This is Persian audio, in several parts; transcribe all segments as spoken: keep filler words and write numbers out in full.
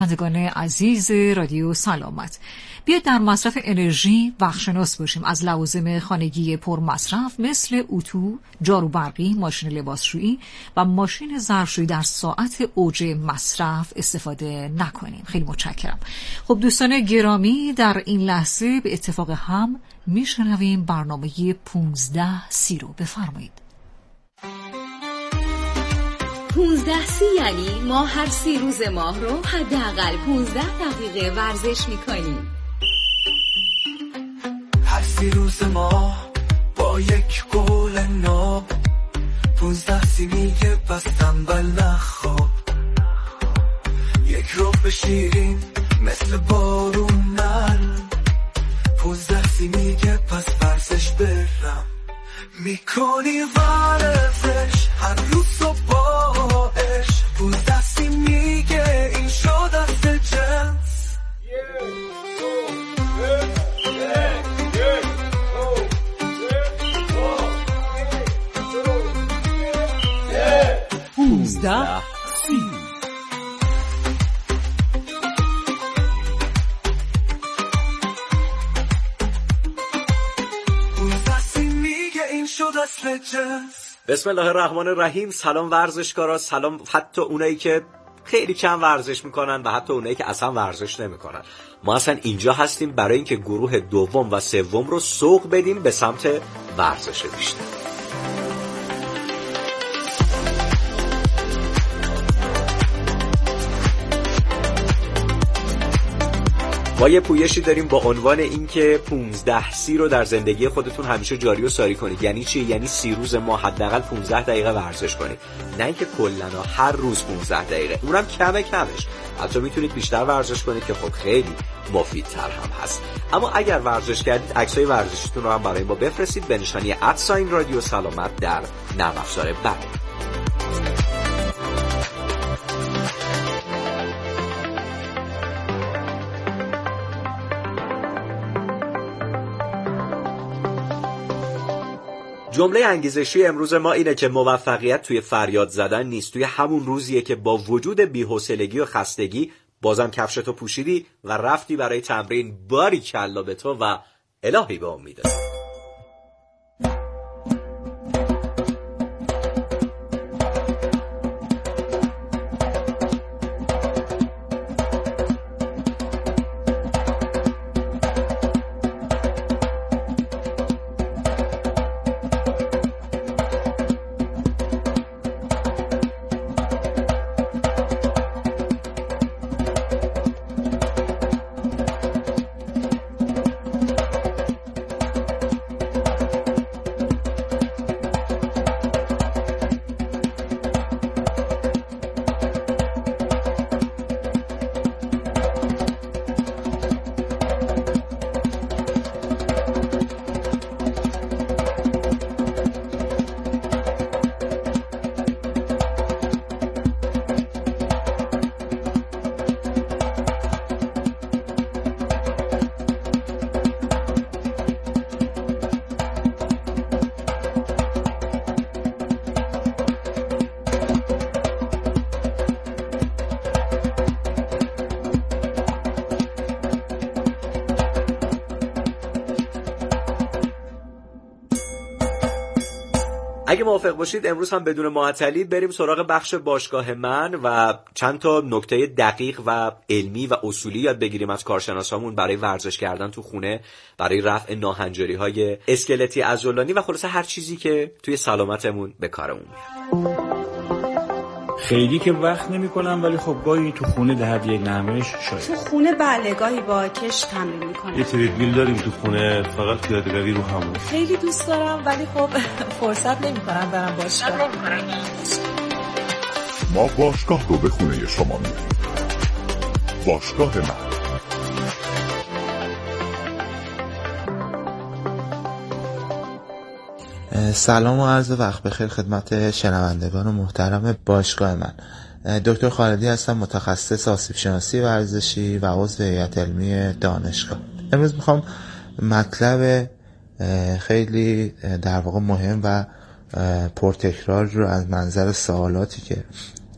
شنوندگان عزیز رادیو سلامت، بیاید در مصرف انرژی وقت‌شناس باشیم. از لوازم خانگی پر مصرف مثل اتو، جارو برقی، ماشین لباسشویی و ماشین ظرفشویی در ساعت اوج مصرف استفاده نکنیم. خیلی متشکرم. خب دوستان گرامی، در این لحظه به اتفاق هم میشنویم برنامه پانزده سی رو. بفرمایید. پونزده سی یعنی ما هر سی روز ماه رو حداقل پونزده دقیقه ورزش میکنیم. هر سی روز ماه با یک گل ناب، پونزده سی میگه پس تنبل نخواب. یک رو بشیرین مثل بارون نرم، پونزده سی میگه پس ورزش برم. میکنی ورزش هر روز صبحش، پونزده سی میگه این شد دست جنس. پونزده سی بسم الله الرحمن الرحیم. سلام ورزشکارا، سلام حتی اونایی که خیلی کم ورزش میکنن و حتی اونایی که اصلا ورزش نمیکنن. ما اصلا اینجا هستیم برای اینکه گروه دوم و سوم رو سوق بدیم به سمت ورزش بیشتر. ما یه پویشی داریم با عنوان اینکه پانزده سی رو در زندگی خودتون همیشه جاری و ساری کنید. یعنی چی؟ یعنی سی روز ما حداقل پانزده دقیقه ورزش کنید، نه اینکه کلاً هر روز پانزده دقیقه. اونم کمه کمش. حتی میتونید بیشتر ورزش کنید که خب خیلی مفیدتر هم هست. اما اگر ورزش کردید عکسای ورزشیتون رو هم برای ما بفرستید به نشانی ات رادیو سلامت در نرم افزار بله. جمله انگیزشی امروز ما اینه که موفقیت توی فریاد زدن نیست، توی همون روزیه که با وجود بی‌حوصلگی و خستگی بازم کفشتو پوشیدی و رفتی برای تمرین. باری کلا به تو و الهی به امیده. اگه موافق باشید امروز هم بدون معطلی بریم سراغ بخش باشگاه من و چند تا نکته دقیق و علمی و اصولی یاد بگیریم از کارشناسامون برای ورزش کردن تو خونه، برای رفع ناهنجاری‌های اسکلتی عضلانی و خلاصه هر چیزی که توی سلامتمون به کارمون میاد. خیلی که وقت نمی کنم ولی خب گاهی تو خونه در یک نرمش شاید. تو خونه بله گاهی با کش تمرین میکنم. یه تریدمیل داریم تو خونه، فقط پیاده‌روی رو همون. خیلی دوست دارم ولی خب فرصت نمیکنم برم باشگاه. ما باشگاه رو به خونه شما میبریم. باشگاه من. سلام و عرض وقت بخیر خدمت شنوندگان محترم باشگاه من. دکتر خالدی هستم، متخصص آسیب شناسی ورزشی و عضو هیئت علمی دانشگاه. امروز میخوام مطلب خیلی در واقع مهم و پرتکرار رو از منظر سوالاتی که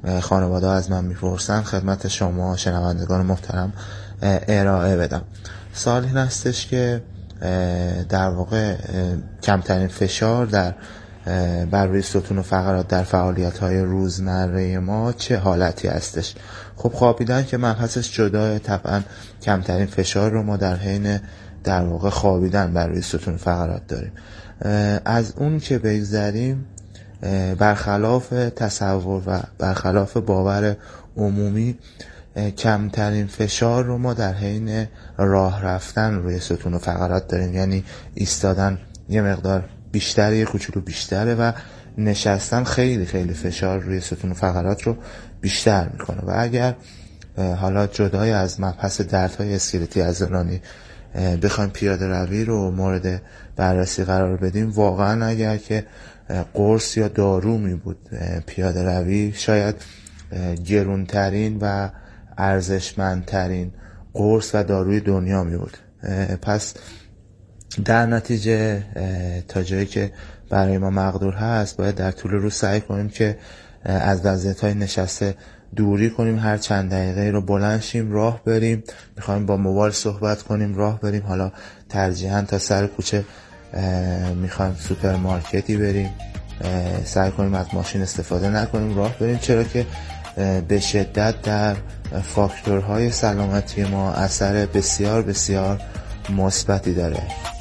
خانواده از من میپرسن خدمت شما شنوندگان محترم ارائه بدم. سوال این هستش که در واقع کمترین فشار در بر روی ستون و فقرات در فعالیت‌های روزمره ما چه حالتی هستش؟ خب خوابیدن که مبحثش جداه، طبعا کمترین فشار رو ما در حین در واقع خوابیدن بر روی ستون فقرات داریم. از اون که بگذریم، برخلاف تصور و برخلاف باور عمومی کمترین فشار رو ما در حین راه رفتن روی ستون و فقرات داریم، یعنی ایستادن یه مقدار بیشتره، یه کوچولو بیشتره و نشستن خیلی خیلی فشار روی ستون و فقرات رو بیشتر میکنه. و اگر حالا جدای از مبحث دردهای اسکلتی عضلانی بخوایم پیاده روی رو مورد بررسی قرار بدیم، واقعا اگر که قرص یا دارو می بود پیاده روی، شاید گرونترین و ارزشمندترین قرص و داروی دنیا می بود. پس در نتیجه تا جایی که برای ما مقدور هست باید در طول روز سعی کنیم که از وضعیت‌های نشسته دوری کنیم، هر چند دقیقه رو بلند شیم راه بریم، میخوایم با موبایل صحبت کنیم راه بریم، حالا ترجیحاً تا سر کوچه میخوایم سوپرمارکتی بریم سعی کنیم از ماشین استفاده نکنیم راه بریم، چرا که به شدت در فاکتورهای سلامتی ما اثر بسیار بسیار مثبتی داره.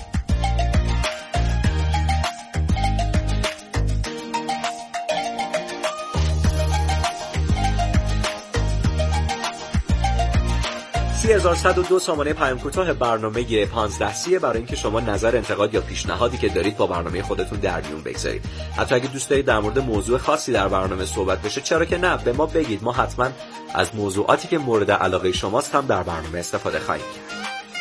سی هزار و صد و دو سامانه پیام کوتاه برنامه پانزده سی برای اینکه شما نظر، انتقاد یا پیشنهادی که دارید با برنامه خودتون در میون بگذارید. حتی اگه دوست دارید در مورد موضوع خاصی در برنامه صحبت بشه، چرا که نه، به ما بگید، ما حتما از موضوعاتی که مورد علاقه شماست هم در برنامه استفاده خواهیم کرد.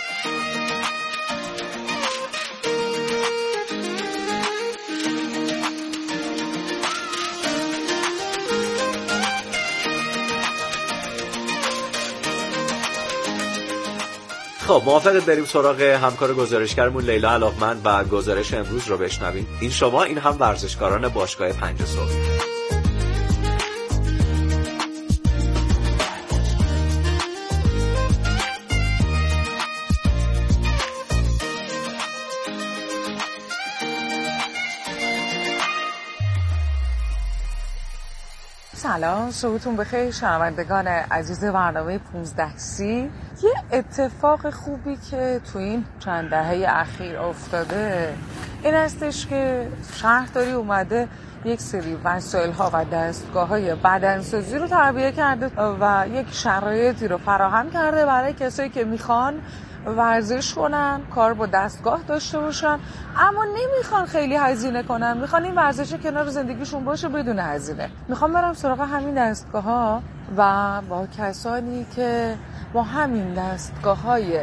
خب موافقت بریم سراغ همکار گزارشگرمون لیلا علاقمند و گزارش امروز رو بشنویم. این شما، این هم ورزشکاران باشگاه پنج صبح. سلام، صبحتون بخیر شنوندگان عزیز برنامه پانزده سی. یه اتفاق خوبی که تو این چند دهه اخیر افتاده این هستش که شهرداری اومده یک سری وسایل ها و دستگاه های بدنسازی رو تعبیه کرده و یک شرایطی رو فراهم کرده برای کسایی که میخوان ورزش کنن، کار با دستگاه داشته باشن اما نمیخوان خیلی هزینه کنن، میخوان این ورزش کنار زندگیشون باشه بدون هزینه. میخوام برم سراغ همین دستگاه ها و با کسانی که با همین دستگاه های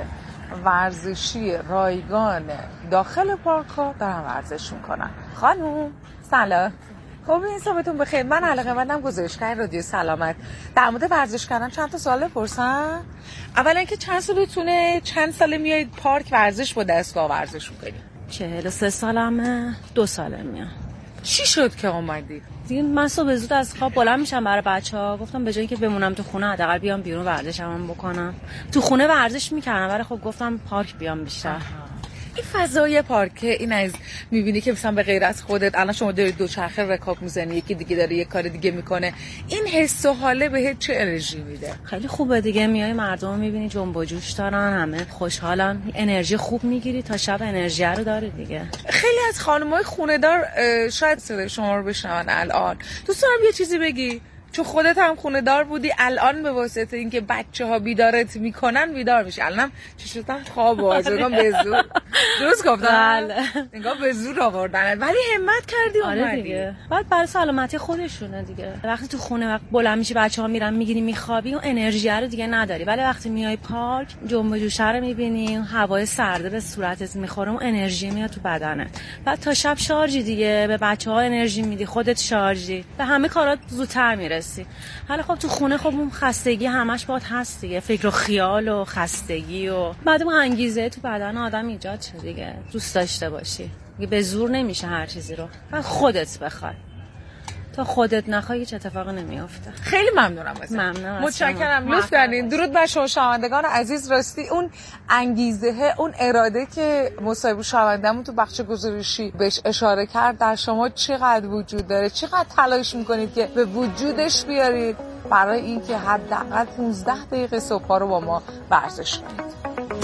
ورزشی رایگان داخل پارک ها دارن ورزش میکنن. خانوم سلام، خب این صبحتون بخیر. من علاقه‌مندم گزارشگر رادیو سلامت. در مورد ورزش کردن چند تا سوال بپرسم؟ اولا اینکه چند سالتونه، چند ساله میایید پارک ورزش با دستگاه ورزش میکنید؟ چهل و سه سالمه، دو ساله میام. چی شد که اومدید؟ دیگه من صبح زود از خواب بلند میشم برای بچه‌ها، گفتم به جایی که بمونم تو خونه حداقل بیام بیرون ورزشم بکنم. تو خونه ورزش میکردم ولی خب گفتم پارک بیام بیشتر. آها. این فضای پارک، این از میبینی که مثلا به غیر از خودت الان شما داری دوچرخه رکاب میزنی، یکی دیگه داره یه کار دیگه میکنه، این حس و حاله بهت چه انرژی میده؟ خیلی خوبه دیگه، میای مردم میبینی جنب و جوش دارن، همه خوشحالن، انرژی خوب میگیری تا شب انرژی رو داری دیگه. خیلی از خانم‌های خونه‌دار شاید صدای شما رو بشنون الان، دوست دارم یه چیزی بگی، چون خودت هم خونه دار بودی، الان به واسطه اینکه بچه‌ها بیدارت میکنن بیدار میشی. الانم چی شدم خواب آوردم به زور، درست گفتم؟ نگاه به زور آوردن، ولی همت کردی اومدی. آره دیگه، بعد برای سلامتی خودشونه دیگه. وقتی تو خونه وقت بلند میشی بچه‌ها میرن میگیری میخوابی، اون انرژی رو دیگه نداری، ولی وقتی میای پارک جنب و جوش رو میبینی، هوای سرد به صورتت میخوره، اون انرژی میاد تو بدنت. بعد تا شب شارژی دیگه، به بچه‌ها انرژی میدی، خودت شارژی، به همه کارات زودتر میرسی. حالا خب تو خونه خب اون خستگی همش باید هست دیگه، فکر و خیال و خستگی و بعد اون انگیزه تو بدن آدم ایجاد شد دیگه، دوست داشته باشی دیگه، به زور نمیشه هر چیزی رو، بعد خودت بخوای. تا خودت نخوای هیچ اتفاقی نمیافته. خیلی ممنونم ازت. ممنونم. متشکرم. لطف دارین. درود بر شما شنوندگان عزیز. راستی اون انگیزه، اون اراده که مصاحبه شنوندمون تو بخش گزارشی بهش اشاره کرد در شما چقدر وجود داره؟ چقدر تلاش میکنید که به وجودش بیارید برای اینکه حداقل پانزده دقیقه صبح رو با ما ورزش کنید؟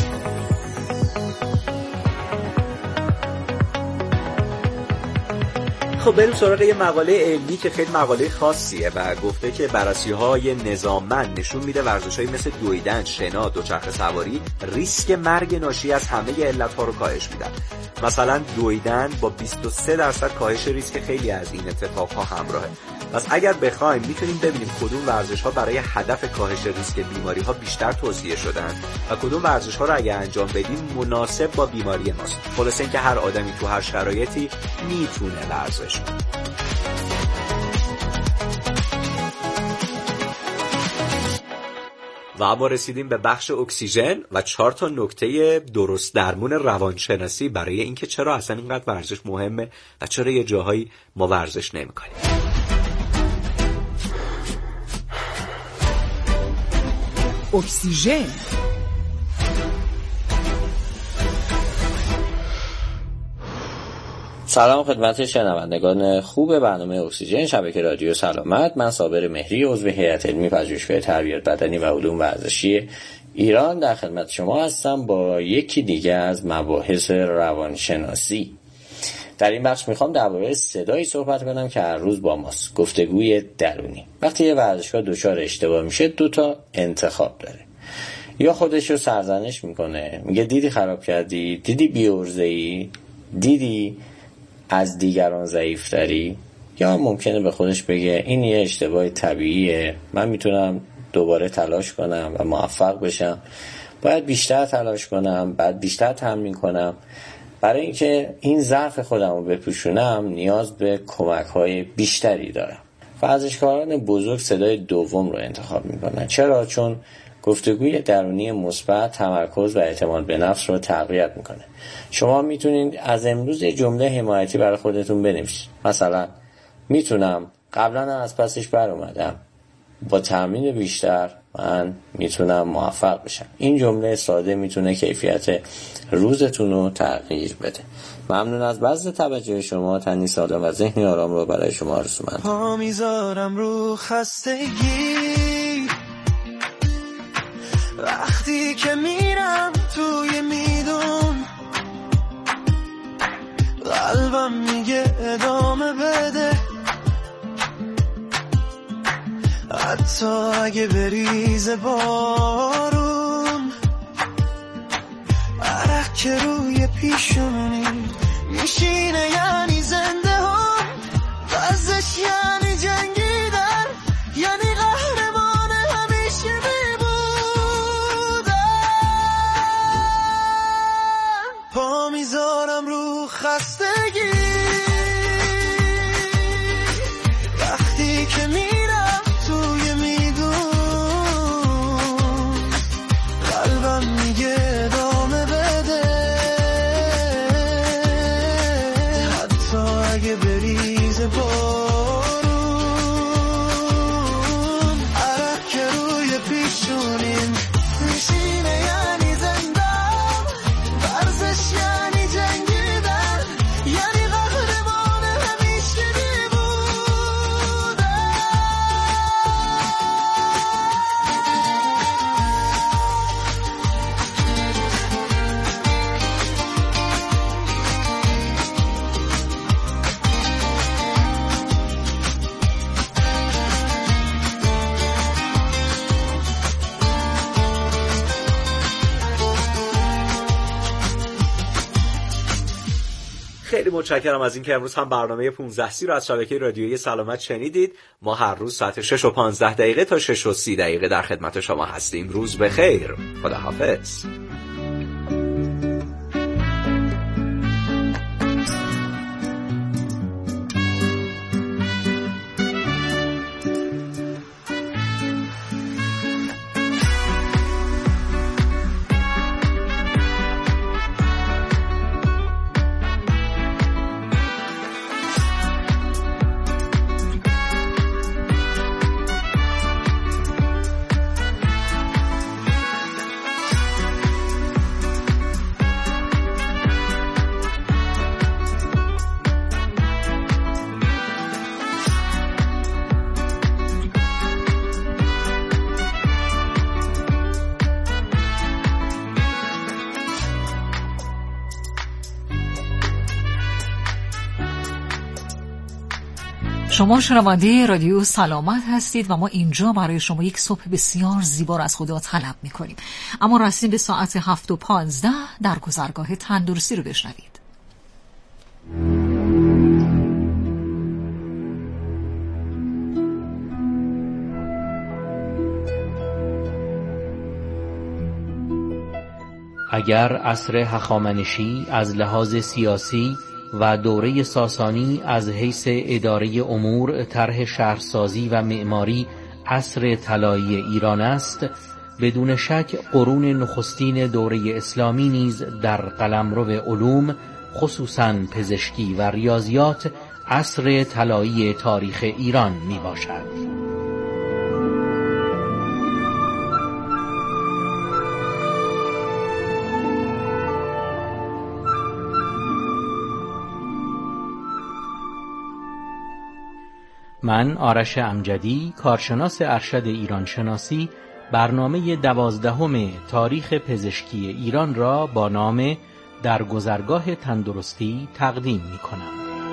خب بریم سراغ یه مقاله علمی که خیلی مقاله خاصیه و گفته که بررسی‌های نظاممند نشون میده ورزش‌هایی مثل دویدن، شنا، دوچرخه سواری ریسک مرگ ناشی از همه علت‌ها رو کاهش میدن. مثلا دویدن با بیست و سه درصد کاهش ریسک خیلی از این اتفاقها همراهه. پس اگر بخوایم میتونیم ببینیم کدوم ورزش‌ها برای هدف کاهش ریسک بیماری‌ها بیشتر توصیه شدن و کدوم ورزش‌ها رو اگه انجام بدیم مناسب با بیماری ماست. خلاصه اینکه هر آدمی تو هر شرایطی میتونه ورزش کنه. و اما رسیدیم به بخش اکسیژن و چهار تا نکته درست درمون روانشناسی برای اینکه چرا اصلا اینقدر ورزش مهمه و چرا یه جاهایی ما ورزش نمی‌کنیم. اکسیژن. سلام خدمت شنوندگان خوب برنامه اکسیژن شبکه رادیو سلامت. من صابر مهری عضو هیئت علمی پژوهشگاه تربیت بدنی و علوم ورزشی ایران در خدمت شما هستم با یکی دیگه از مباحث روانشناسی. در این بخش میخوام درباره صدایی صحبت کنم که هر روز با ماست، گفتگوی درونی. وقتی یه ورزشکار دچار اشتباه میشه دو تا انتخاب داره، یا خودش رو سرزنش میکنه، میگه دیدی خراب کردی، دیدی بی‌عرضه‌ای، دیدی از دیگران ضعیف‌تری، یا ممکنه به خودش بگه این یه اشتباه طبیعیه، من میتونم دوباره تلاش کنم و موفق بشم، باید بیشتر تلاش کنم، بعد بیشتر تمرین کنم. برای اینکه این ضعف خودم رو بپوشونم نیاز به کمک‌های بیشتری دارم. ورزشکاران بزرگ صدای دوم رو انتخاب میکنن. چرا؟ چون گفتگوی درونی مثبت تمرکز و اعتماد به نفس رو تقویت میکنه. شما میتونید از امروز یه جمله حمایتی برای خودتون بنویسید. مثلا میتونم، قبلا از پسش بر اومدم، با تمرین بیشتر من میتونم موفق بشم. این جمله ساده میتونه کیفیت روزتون رو تغییر بده. ممنون از بذل توجه شما. تنی سالم و ذهنی آرام رو برای شما آرزومندم. پا میذارم رو خستگی وقتی که میرم توی میدون، قلبم میگه ادامه بده، حتی اگه بریزه بارون. عرق که روی پیشونی میشینه یعنی زنده هم، ورزش یعنی جنگیدن، یعنی قهرمان همیشه میبودن. پا میذارم رو خستگی وقتی که میرم توی میدون، قلبم میگه ادامه بده، حتی اگه بریزه بارون. عرق که روی پیشونیم میشینه یعنی زندم، ورزش یعنی جنگیدن، یعنی قهرمان همیشه میبودن. خیلی متشکرم از اینکه امروز هم برنامه پانزده سی رو از شبکه رادیویی سلامت شنیدید. ما هر روز ساعت شش و پانزده دقیقه تا شش و سی دقیقه در خدمت شما هستیم. روز بخیر. خداحافظ. شما شنونده رادیو سلامت هستید و ما اینجا برای شما یک صبح بسیار زیبا از خدا طلب میکنیم. اما رسیدیم به ساعت هفت و پانزده. در گذرگاه تندرستی رو بشنوید. اگر عصر هخامنشی از لحاظ سیاسی و دوره ساسانی از حیث اداره امور، طرح شهرسازی و معماری عصر طلایی ایران است، بدون شک قرون نخستین دوره اسلامی نیز در قلمرو علوم، خصوصاً پزشکی و ریاضیات، عصر طلایی تاریخ ایران می باشد. من آرش امجدی، کارشناس ارشد ایران شناسی، برنامه دوازدهم تاریخ پزشکی ایران را با نام در گذرگاه تندرستی تقدیم می کنم.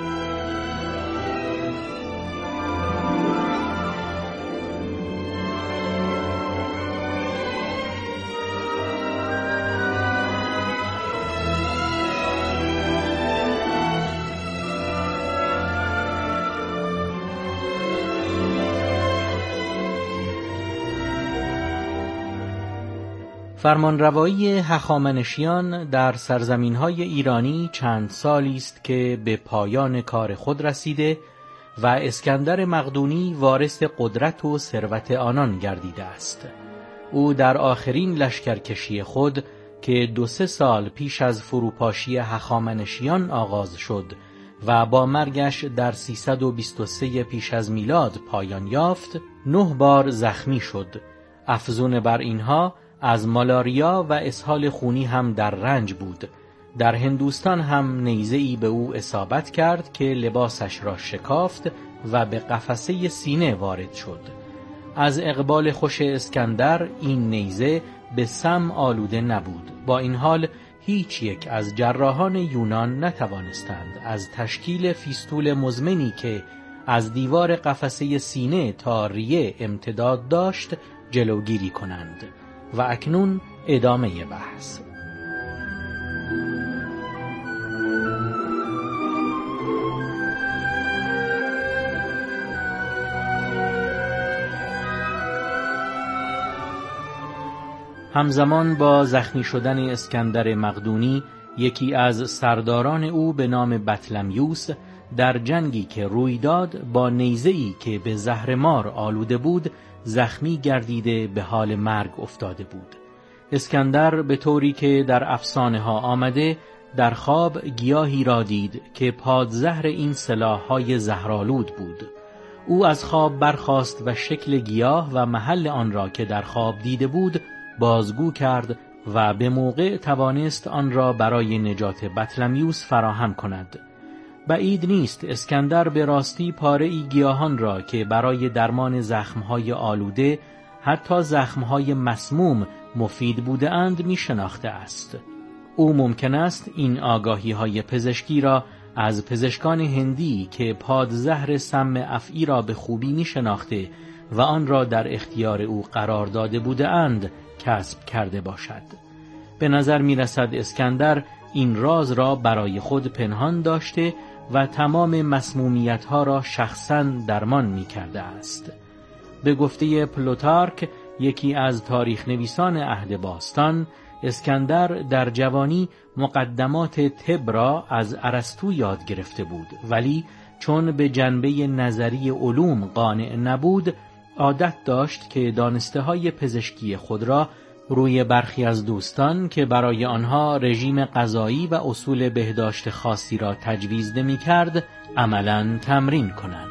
فرمانروایی هخامنشیان در سرزمین‌های ایرانی چند سالی است که به پایان کار خود رسیده و اسکندر مقدونی وارث قدرت و ثروت آنان گردیده است. او در آخرین لشکرکشی خود که دو سه سال پیش از فروپاشی هخامنشیان آغاز شد و با مرگش در سیصد و بیست و سه پیش از میلاد پایان یافت، نه بار زخمی شد. افزون بر اینها از مالاریا و اسهال خونی هم در رنج بود. در هندوستان هم نیزه‌ای به او اصابت کرد که لباسش را شکافت و به قفسه سینه وارد شد. از اقبال خوش اسکندر این نیزه به سم آلوده نبود. با این حال هیچ یک از جراحان یونان نتوانستند از تشکیل فیستول مزمنی که از دیوار قفسه سینه تا ریه امتداد داشت جلوگیری کنند. و اکنون ادامه بحث. همزمان با زخمی شدن اسکندر مقدونی، یکی از سرداران او به نام بطلمیوس در جنگی که روی داد با نیزه‌ای که به زهر مار آلوده بود زخمی گردیده به حال مرگ افتاده بود. اسکندر به طوری که در افسانه ها آمده در خواب گیاهی را دید که پادزهر این سلاح‌های زهرآلود بود. او از خواب برخاست و شکل گیاه و محل آن را که در خواب دیده بود بازگو کرد و به موقع توانست آن را برای نجات بطلمیوس فراهم کند. بعید نیست اسکندر به راستی پاره‌ای گیاهان را که برای درمان زخم‌های آلوده، حتی زخم‌های مسموم مفید بوده‌اند می شناخته است. او ممکن است این آگاهی‌های پزشکی را از پزشکان هندی که پادزهر سم افعی را به خوبی می شناخته و آن را در اختیار او قرار داده بوده‌اند کسب کرده باشد. به نظر می رسد اسکندر این راز را برای خود پنهان داشته و تمام مسمومیت‌ها را شخصاً درمان می‌کرده است. به گفته پلوتارک، یکی از تاریخ نویسان عهد باستان، اسکندر در جوانی مقدمات طب را از ارسطو یاد گرفته بود، ولی چون به جنبه نظری علوم قانع نبود، عادت داشت که دانسته‌های پزشکی خود را روی برخی از دوستان که برای آنها رژیم غذایی و اصول بهداشت خاصی را تجویز نمی‌کرد عملاً تمرین کند.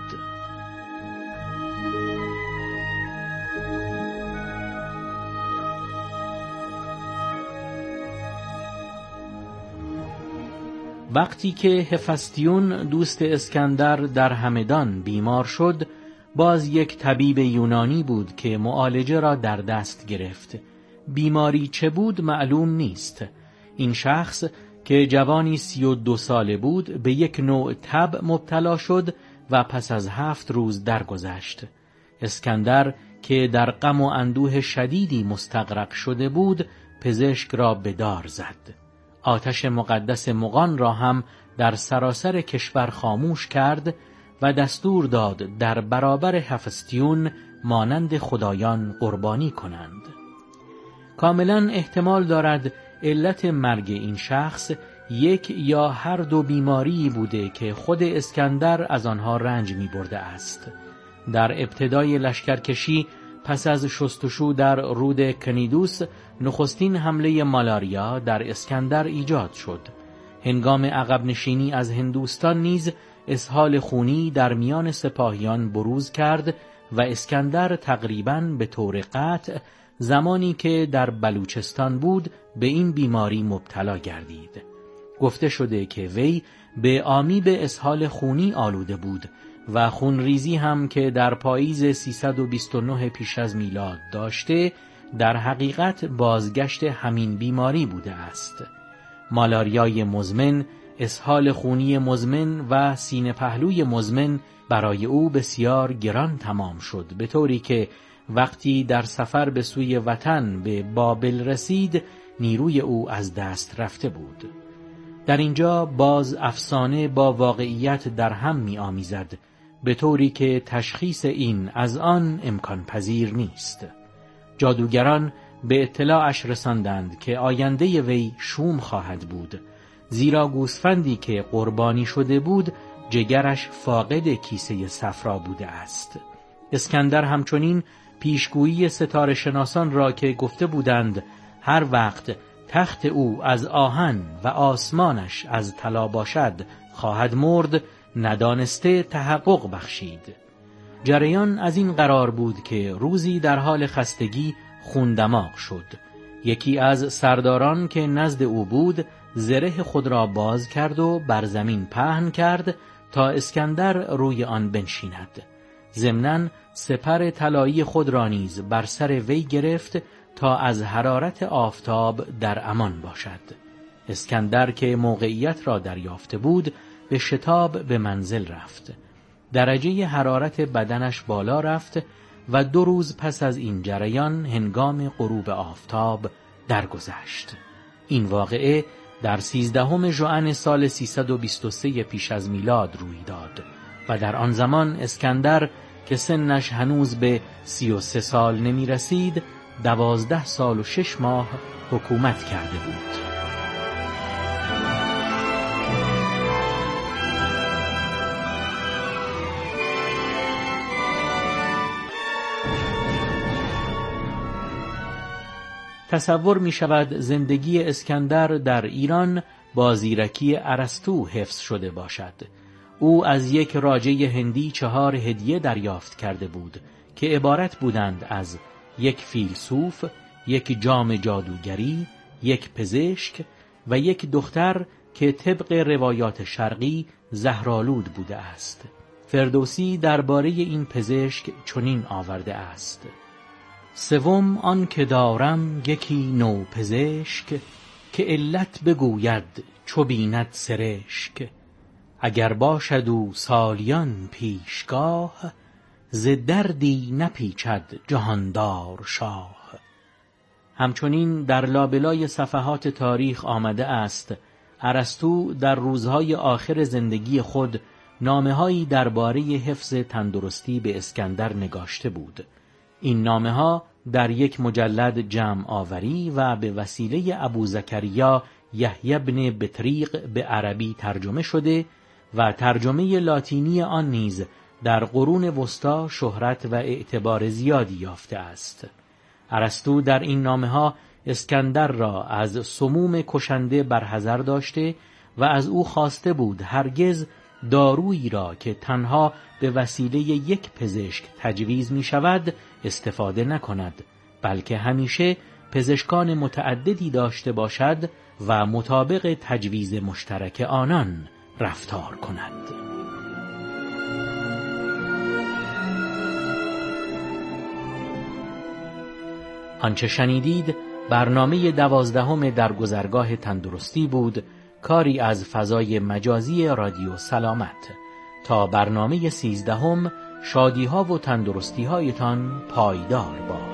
وقتی که هفستیون دوست اسکندر در همدان بیمار شد، باز یک طبیب یونانی بود که معالجه را در دست گرفت. بیماری چه بود معلوم نیست. این شخص که جوانی سی و دو ساله بود به یک نوع تب مبتلا شد و پس از هفت روز درگذشت. اسکندر که در غم و اندوه شدیدی مستغرق شده بود، پزشک را به دار زد. آتش مقدس مغان را هم در سراسر کشور خاموش کرد و دستور داد در برابر هفستیون مانند خدایان قربانی کنند. کاملا احتمال دارد علت مرگ این شخص یک یا هر دو بیماری بوده که خود اسکندر از آنها رنج می برده است. در ابتدای لشکرکشی پس از شستشو در رود کنیدوس، نخستین حمله مالاریا در اسکندر ایجاد شد. هنگام عقب نشینی از هندوستان نیز اسهال خونی در میان سپاهیان بروز کرد و اسکندر تقریباً به طور قطع زمانی که در بلوچستان بود به این بیماری مبتلا گردید. گفته شده که وی به آمیب اسهال خونی آلوده بود و خونریزی هم که در پاییز سیصد و بیست و نه پیش از میلاد داشته در حقیقت بازگشت همین بیماری بوده است. مالاریای مزمن، اسهال خونی مزمن و سینه پهلوی مزمن برای او بسیار گران تمام شد، به طوری که وقتی در سفر به سوی وطن به بابل رسید نیروی او از دست رفته بود. در اینجا باز افسانه با واقعیت در هم می آمیزد، به طوری که تشخیص این از آن امکان پذیر نیست. جادوگران به اطلاعش رساندند که آینده وی شوم خواهد بود، زیرا گوسفندی که قربانی شده بود جگرش فاقد کیسه صفرا بوده است. اسکندر همچنین پیشگویی ستاره شناسان را که گفته بودند هر وقت تخت او از آهن و آسمانش از طلا باشد خواهد مرد، ندانسته تحقق بخشید. جریان از این قرار بود که روزی در حال خستگی خون دماغ شد. یکی از سرداران که نزد او بود زره خود را باز کرد و بر زمین پهن کرد تا اسکندر روی آن بنشیند. ضمناً سپر طلایی خود را نیز بر سر وی گرفت تا از حرارت آفتاب در امان باشد. اسکندر که موقعیت را دریافته بود به شتاب به منزل رفت. درجه حرارت بدنش بالا رفت و دو روز پس از این جریان هنگام غروب آفتاب درگذشت. این واقعه در سیزدهم ژوئن سال سیصد و بیست و سه پیش از میلاد روی داد و در آن زمان اسکندر که سنش هنوز به سی و سه سال نمی رسید دوازده سال و شش ماه حکومت کرده بود. تصور می شود زندگی اسکندر در ایران با زیرکی ارسطو حفظ شده باشد. او از یک راجه هندی چهار هدیه دریافت کرده بود که عبارت بودند از یک فیلسوف، یک جام جادوگری، یک پزشک و یک دختر که طبق روایات شرقی زهرآلود بوده است. فردوسی درباره این پزشک چنین آورده است: سوم آن که دارم یکی نو پزشک، که علت بگوید چو بیند سرشک. اگر باشد او سالیان پیشگاه، ز دردی نپیچد جهاندار شاه. همچنین در لابلای صفحات تاریخ آمده است ارسطو در روزهای آخر زندگی خود نامه‌هایی درباره حفظ تندرستی به اسکندر نگاشته بود. این نامه‌ها در یک مجلد جمع آوری و به وسیله ابو زکریا یحیی بن بطریق به عربی ترجمه شده و ترجمه لاتینی آن نیز در قرون وسطی شهرت و اعتبار زیادی یافته است. ارسطو در این نامه‌ها اسکندر را از سموم کشنده برحذر داشته و از او خواسته بود هرگز دارویی را که تنها به وسیله یک پزشک تجویز می شود استفاده نکند، بلکه همیشه پزشکان متعددی داشته باشد و مطابق تجویز مشترک آنان رفتار کند. آنچه شنیدید برنامه دوازدهم در گذرگاه تندرستی بود، کاری از فضای مجازی رادیو سلامت. تا برنامه سیزدهم شادی ها و تندرستی هایتان پایدار باد.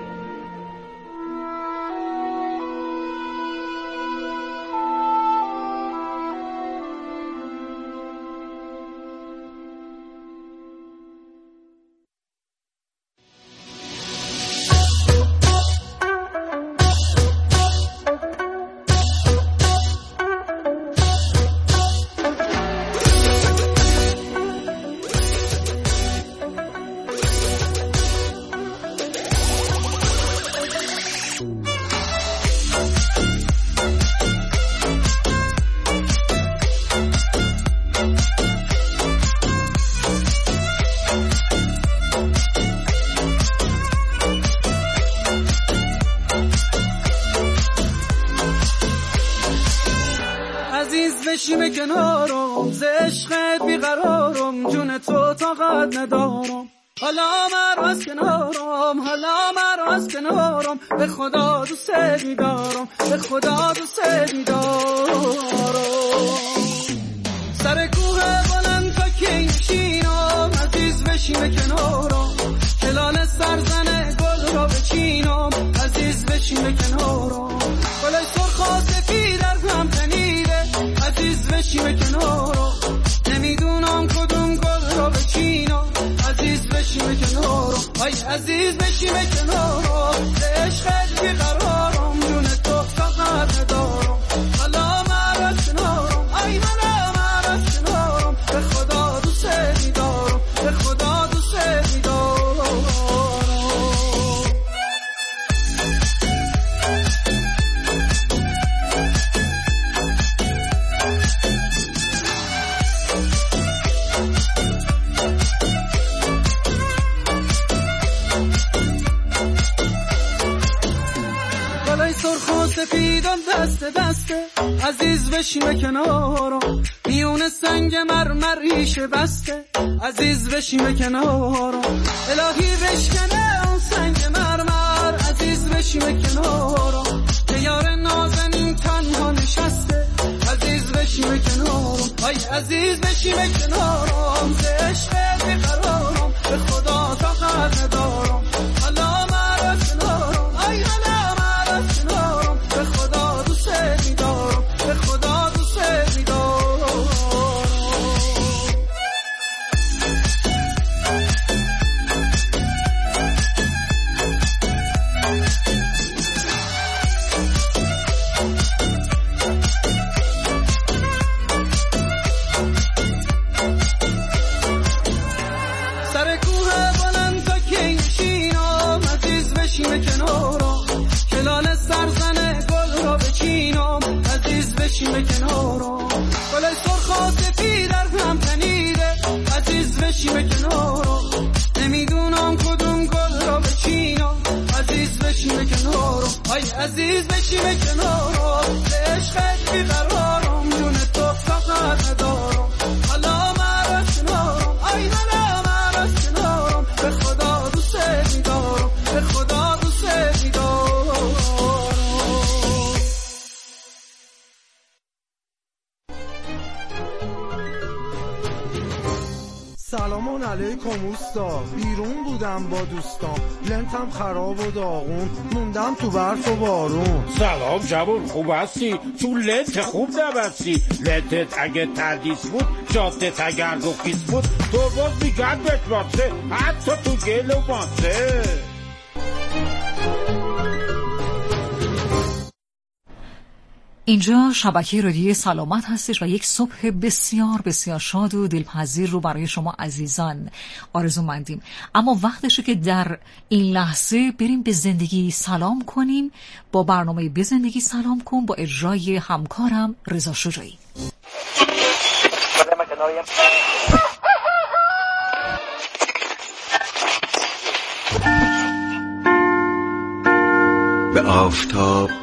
بشیم کنارم ز عشقت بیقرارم جون تو طاقت ندارم حالا مرا از کنارم حالا مرا از کنارم به خدا دوست می‌دارم به خدا دوست می‌دارم سر کوه بلند تا که نشینم عزیز بشیم کنارم کلال سرزن گل را بچینم عزیز بشیم کنارم گلای سرخ و سفید در هم تنیده عزیز بشیم کنارم نمیدونم کدوم گل را بچینم عزیز بشیم کنارم آی عزیز بشیم کنارم به عشقت بیقرارم جون تو طاقت ندارم حالا مرا از کنارم آی حالا مرا از کنارم به خدا دوست می‌دارم به خدا دوست می‌دارم سفیدم دست دسته عزیز بشیم کنارم میون سنگ مرمر ریشه بسته عزیز بشیم کنارم الهی بشکنه اون سنگ مرمر عزیز بشیم کنارم که یار نازنین تنها نشسته عزیز بشیم کنارم آی عزیز بشیم کنارم ز عشقت بیقرارم به خدا طاقت ندارم حالا مرا کنارم آی حالا مرا کنارم به خدا دوست می‌دارم به خدا دوست می‌دارم سر کوه بلند تا که نشینم عزیز بشیم کنارم کلال سرزن گل را بچینم عزیز بشیم کنارم گلای سرخ و سفید در هم تنیده عزیز بشیم کنارم نمیدونم کدوم گل را بچینم عزیز بشیم کنارم آی عزیز بشیم کنارم به عشقت بیقرارم جون تو طاقت ندارم حالا مرا کنارم آی حالا مرا کنارم به خدا دوست می‌دارم به خدا دوست می‌دارم سلام علیکم اوستا بیرون بودم با دوستان لنتم خراب و داغون موندم تو برف و بارون سلام جوان خوب هستی تو لنت خوب نبستی لنتت اگه تردیس بود جادت اگر دو خیس بود تو باز میگرد بهت باسه حتی تو گل و باسه اینجا شبکه رادیوی سلامت هستش و یک صبح بسیار بسیار شاد و دلپذیر رو برای شما عزیزان آرزو مندیم. اما وقتشه که در این لحظه بریم به زندگی سلام کنیم با برنامه به زندگی سلام کن با اجرای همکارم رضا شجاعی. به آفتاب